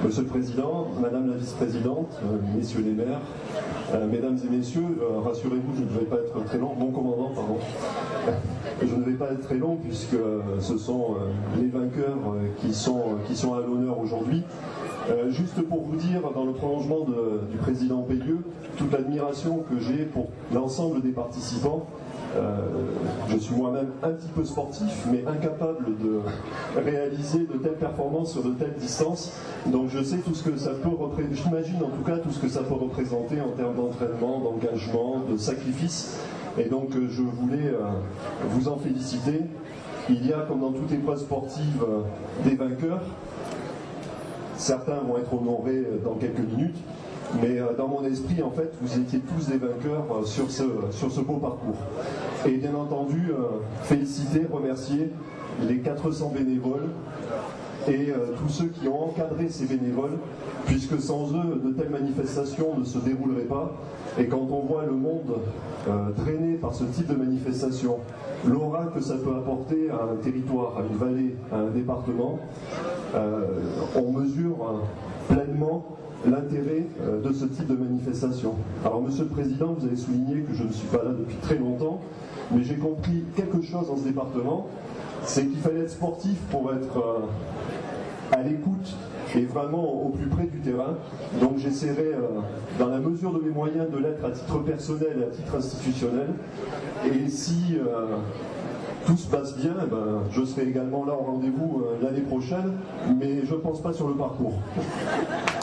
Monsieur le Président, Madame la Vice-Présidente, Messieurs les maires, Mesdames et Messieurs, rassurez-vous, je ne vais pas être très long, mon commandant, pardon. Je ne vais pas être très long puisque ce sont les vainqueurs qui sont à l'honneur aujourd'hui. Juste pour vous dire, dans le prolongement du président Pélieu, toute l'admiration que j'ai pour l'ensemble des participants. Je suis moi-même un petit peu sportif, mais incapable de réaliser de telles performances sur de telles distances. Donc je sais tout ce que ça peut représenter, j'imagine en tout cas tout ce que ça peut représenter en termes d'entraînement, d'engagement, de sacrifice. Et donc je voulais vous en féliciter. Il y a, comme dans toute épreuve sportive, des vainqueurs. Certains vont être honorés dans quelques minutes. Mais dans mon esprit, en fait, vous étiez tous des vainqueurs sur ce beau parcours. Et bien entendu, féliciter, remercier les 400 bénévoles et tous ceux qui ont encadré ces bénévoles, puisque sans eux, de telles manifestations ne se dérouleraient pas. Et quand on voit le monde drainé par ce type de manifestation, l'aura que ça peut apporter à un territoire, à une vallée, à un département, on mesure pleinement l'intérêt de ce type de manifestation. Alors, Monsieur le Président, vous avez souligné que je ne suis pas là depuis très longtemps, mais j'ai compris quelque chose dans ce département, c'est qu'il fallait être sportif pour être à l'écoute et vraiment au plus près du terrain. Donc j'essaierai, dans la mesure de mes moyens, de l'être à titre personnel et à titre institutionnel. Et si tout se passe bien, je serai également là au rendez-vous l'année prochaine, mais je ne pense pas sur le parcours.